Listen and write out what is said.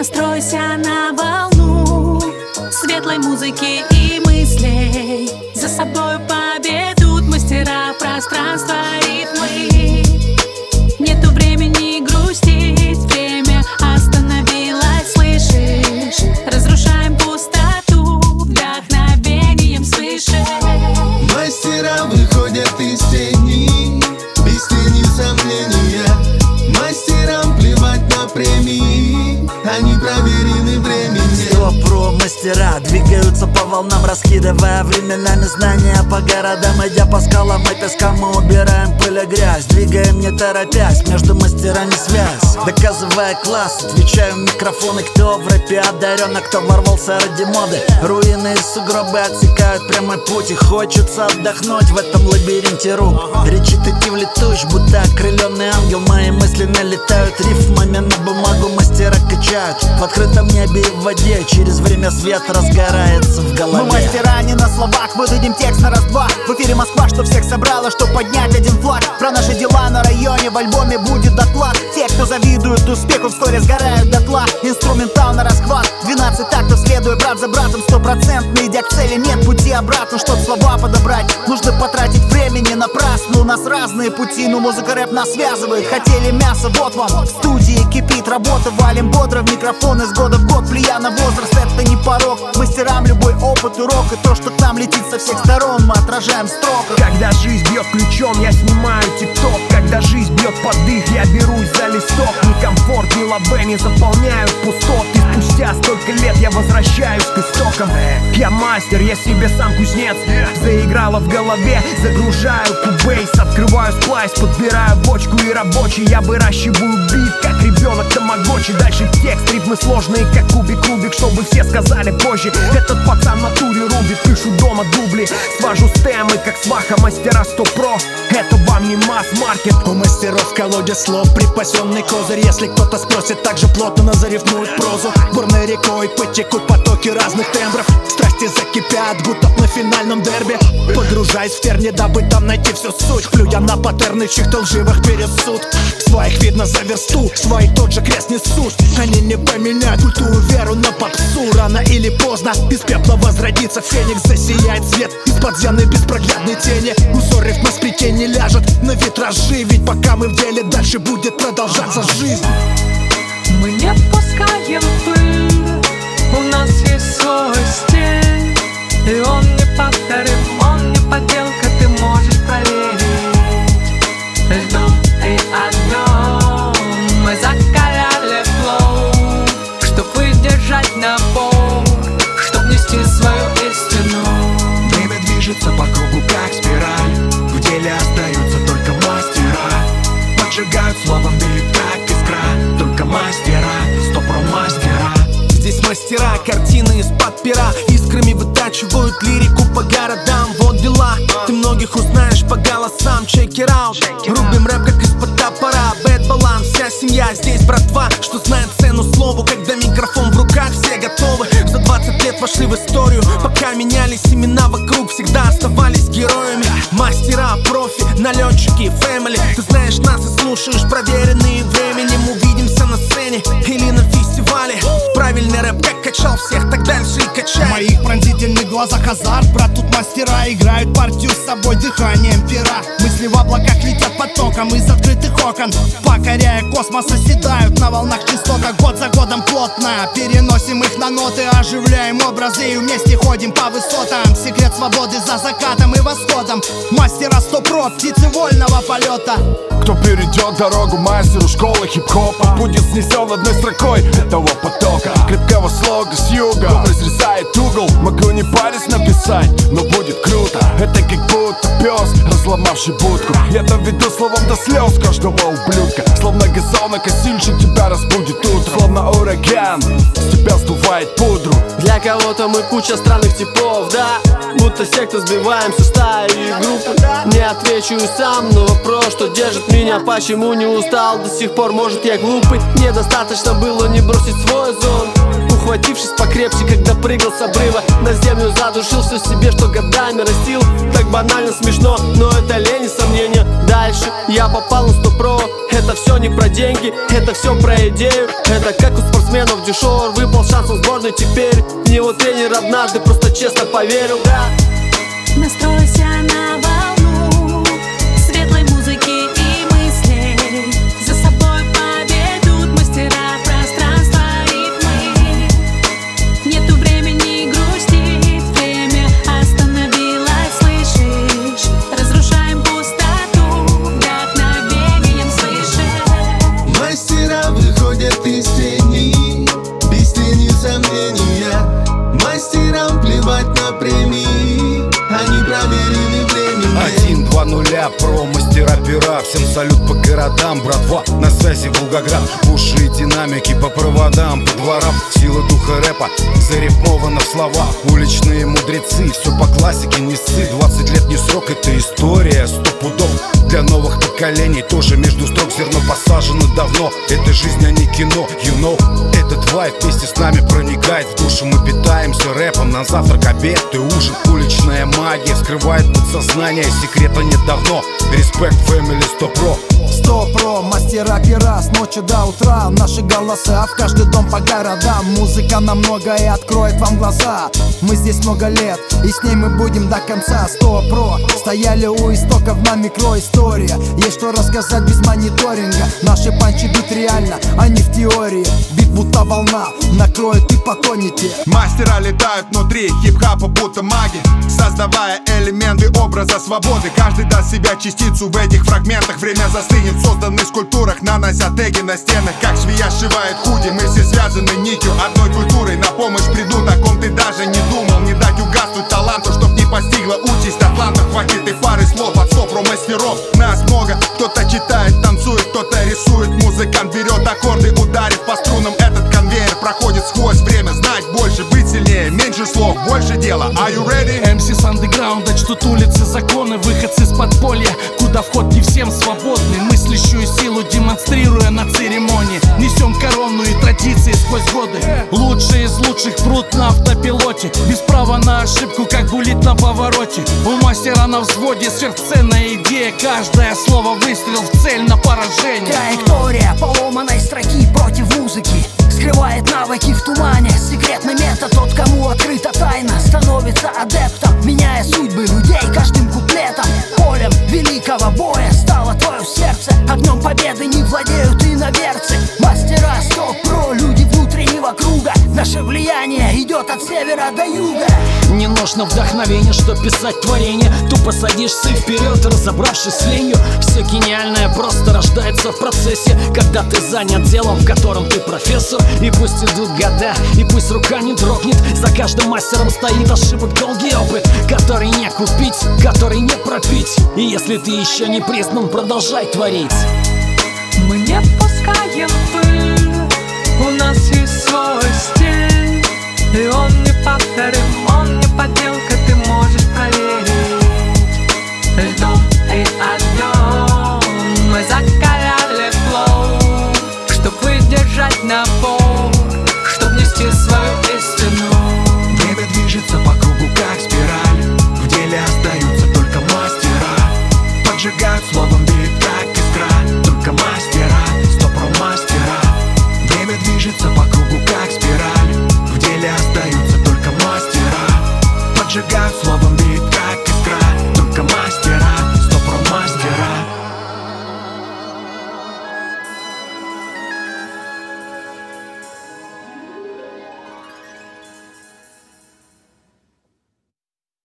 Настройся на волну светлой музыки и мыслей. За собой поведут мастера пространства ритмы. Нету времени грустить, время остановилось, слышишь? Разрушаем пустоту вдохновением свыше. Мастера выходят из тени, без тени сомнения. Мастерам плевать на премии, они проверены временем. 100% мастера двигаются по волнам, раскидывая временами знания по городам. Идя по скалам и пескам, мы убираем пыль и грязь, двигаем не торопясь, между мастерами связь. Доказывая класс, отвечаю в микрофоны. Кто в рэпе одарен, а кто ворвался ради моды. Руины и сугробы отсекают прямой путь, и хочется отдохнуть в этом лабиринте рук. Речитатив туч, будто окрыленный ангел. Мои мысли налетают рифмами на бумагу, мастера качают в открытом небе и в воде. Через время свет разгорается в голове. Мы мастера не на словах, выдадим текст на раз-два. В эфире Москва, что всех собрала, чтоб поднять один флаг. Про наши дела на районе в альбоме будет доклад. Те, кто завидует успеху, вскоре сгорают дотла. Инструментал на расхват, 12 тактов, следуя брат за братом. 100% идя к цели, нет пути обратно. Чтоб слова подобрать, нужно потратить времени напрасно. У нас разные пути, но музыка рэп нас связывает. Хотели мясо, вот вам, в студии кипит работа. Валим бодро в микрофон из года в год, влия на возраст, это не порог. Мастерам любой опыт урок, и то, что к нам летит со всех сторон, мы отражаем в строках. Когда жизнь бьет ключом, я снимаю тик-ток. Когда жизнь бьет под дых, я берусь за листок. Ни комфорт, ни лобе не заполняют пустот. И спустя столько лет я возвращаюсь к истокам. Я мастер, я себе сам кузнец. Заиграла в голове, загружаю кубейс. Открываю сплайс, подбираю бочку и рабочий. Я выращиваю бит, как ребенок тамагочи. Дальше текст, ритмы сложные, как кубик-рубик. Чтобы все сказали позже, этот пацан в натуре рубит. Пишу дома дубли, свожу стемы, как сваха. Мастера 100%, это вам не масс-маркет. У мастеров колодец слов, припасенный козырь. Если кто-то спросит, так же плотно зарифмуют прозу. Бурной рекой потекут потоки разных тембров. Страсти закипят, будто на финальном дерби. Погружаясь в терни, дабы там найти всю суть. Плюя на паттерны чьих-то лживых пересуд. Своих видно за версту, свои тот же крест несут. Они не поменяют культуру, веру на попсу. Рано или поздно из пепла возродится феникс. Засияет свет из подземной беспроглядной тени. Узор рифма сплетений ляжет на витражи. Ведь пока мы в деле, дальше будет продолжаться жизнь. Мы не пускаем пыль, у нас есть свой стиль. И он не повторим, он не подделка, ты можешь проверить. Льдом и огнем мы закаляли флоу, чтоб выдержать напор, чтоб нести свою истину. Время движется по кругу, как спираль. В деле остаются только мастера. Поджигают словом, бьют как искра. Только мастера, 100% мастера. Здесь мастера, картины из-под пера. Искрами вытачивают лирику по городам. Вот дела, ты многих узнаешь по голосам. Check it out, рубим рэп как из-под топора. Bad баланс, вся семья здесь братва, что знает цену слову. Когда микрофон в руках, все готовы. За 20 лет вошли в историю. Пока менялись имена вокруг, всегда оставались героями. Мастера, профи, налетчики, фэмили. Ты знаешь нас и слушаешь, проверенные временем. Увидимся на сцене или на фестивале. Правильный рэп как качал всех, так дальше и качай. В моих пронзительных глазах азарт, брат, тут мастера играют партию с собой дыханием пера. Мысли в облаках летят потоком из открытых окон, покоряя космос, оседают на волнах частоток. Год за годом плотно переносим их на ноты, оживляем образы и вместе ходим по высотам. Секрет свободы за закатом и восходом. Мастера 100%, птицы вольного полета. Кто перейдет дорогу мастеру школы хип-хопа, будет снесен одной строкой этого потока. Крепкого слога с юга, он разрезает угол. Могу не парить написать, но будет круто. Это как будто пес, разломавший будку. Я доведу словом до слез каждого ублюдка. Словно газонокосильщик тебя разбудит утро. Словно ураган, с тебя сдувает пудру. Для кого-то мы куча странных типов, да. Будто секта, сбиваемся стаи и группы. Не отвечу сам на вопрос, что держит меня. Почему не устал до сих пор, может я глупый. Недостаточно было не бросить свой зон. ухватившись покрепче, когда прыгал с обрыва на землю, задушил все себе, что годами растил. Так банально смешно, но это лень и сомнения. Дальше я попал на 100%. Это все не про деньги, это все про идею. Это как у спортсменов дюшор, выпал шанс в сборной теперь. В него тренер однажды просто честно поверил, да. Настройся на волну светлой музыки и мыслей. За собой поведут мастера пространства ритмы. Нету времени грустить, время остановилось, слышишь? Разрушаем пустоту вдохновением свыше. Мастера выходят из тени, без тени сомнения. Мастерам плевать на премии, они проверены временем. 1-2-0 про мастера пера. Всем салют по городам, братва. На связи Волгоград. Уши и динамики по проводам, по дворам. Сила духа рэпа зарифмована в слова. Уличные мудрецы, все по классике, не ссы. 20 лет не срок, это история 100 пудов. Для новых поколений тоже между строк зерно посажено давно. Это жизнь, а не кино, you know. Этот вайб вместе с нами проникает в душу. Мы питаемся рэпом на завтрак, обед и ужин. Уличная магия скрывает подсознание, секрета нет давно. Респект, фэмили, 100%. 100% мастера пера с ночи до утра. Наши голоса в каждый дом по городам. Музыка на многое откроет вам глаза. Мы здесь много лет, и с ней мы будем до конца. 100% стояли у истоков на микроистория. Есть что рассказать без мониторинга. Наши панчи бит реально, а не в теории. Бит будто волна, накроет и потонете. Мастера летают внутри хип-хапа будто маги, создавая элементы образа свободы. Каждый даст себя частицу в этих фрагментах. Время застынет в созданных скульптурах, нанося теги на стенах. Как швея сшивает худи, мы все связаны нитью одной культурой. На помощь придут, о ком ты даже не думал. Не дать угаснуть таланту, чтоб не постигла участь атланта. Хватит и пары слов от 100 мастеров. Нас много, кто-то читает, танцует, кто-то рисует. Музыкант берет аккорды, ударит по струнам. Этот конвейер проходит сквозь время. Знать больше, быть сильнее, меньше слов, больше дела. Are you ready? MC с андеграунда чтут улицы законы. Выходцы с подполья, куда вход не всем свободный. Мыслящую силу демонстрируя на церемонии. Несем корону и традиции сквозь годы. Лучшие из лучших прут на автопилоте. Без права на ошибку, как булит на повороте. У мастера на взводе сверхценная идея. Каждое слово выстрел в цель на поражение. Траектория поломанной строки против музыки скрывает навыки в тумане. Секретный метод, тот, кому открыта тайна, становится адептом, меняя судьбы людей каждым куплетом. Полем великого боя стало твое сердце. Огнем победы не владеют иноверцы. Мастера 100%, люди внутреннего круга. Наше влияние идет от севера до юга. Не нужно вдохновение, чтоб писать творение. Тупо садишься вперед, разобравшись с ленью. Все гениальное просто рождается в процессе, когда ты занят делом, в котором ты профессор. И пусть идут года, и пусть рука не дрогнет, за каждым мастером стоит ошибок долгий опыт, который не купить, который не пропить. И если ты еще не признан, продолжай творить. Мы не пускаем пыль, у нас есть свой стиль, и он не повторит.